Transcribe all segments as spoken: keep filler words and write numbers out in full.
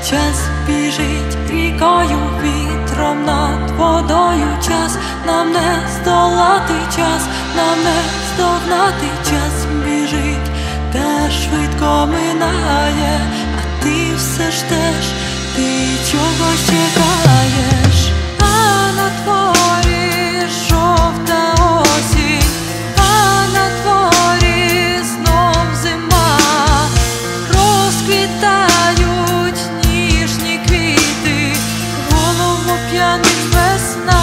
Час біжить рікою, вітром над водою. Час нам не здолати, час нам не здогнати. Час біжить, те швидко минає, а ти все ж теж, ти чогось чекаєш. А на дворі жовта осінь, а на дворі знов зима. Розквітають ніжні квіти, голову п'янить весна.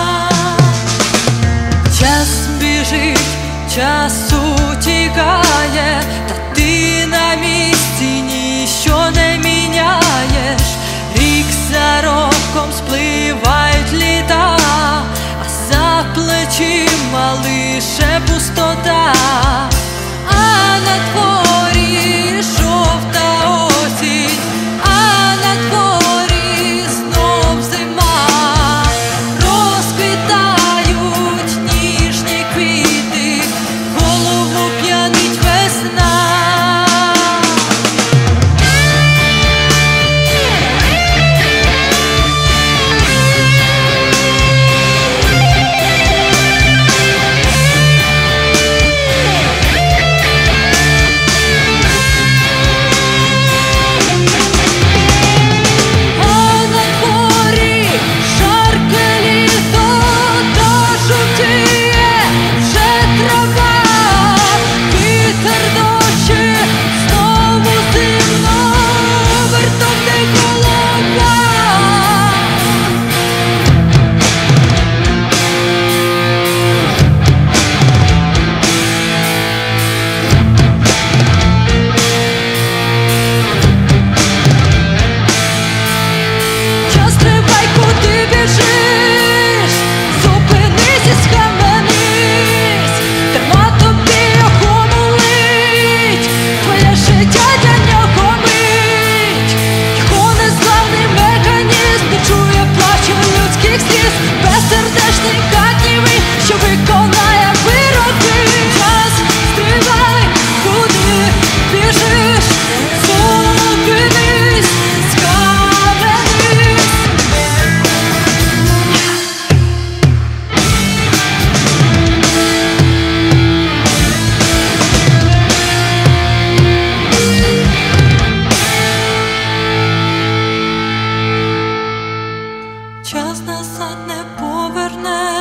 Час біжить, час утікає, та ти на місці ніщо не міняєш. Рік за роком спливають літа, а за плечима лише пустота. А на дворі жовта осінь, а на дворі знов зима. Розквітають ніжні квіти, голову п'янить весна. Час назад не поверне.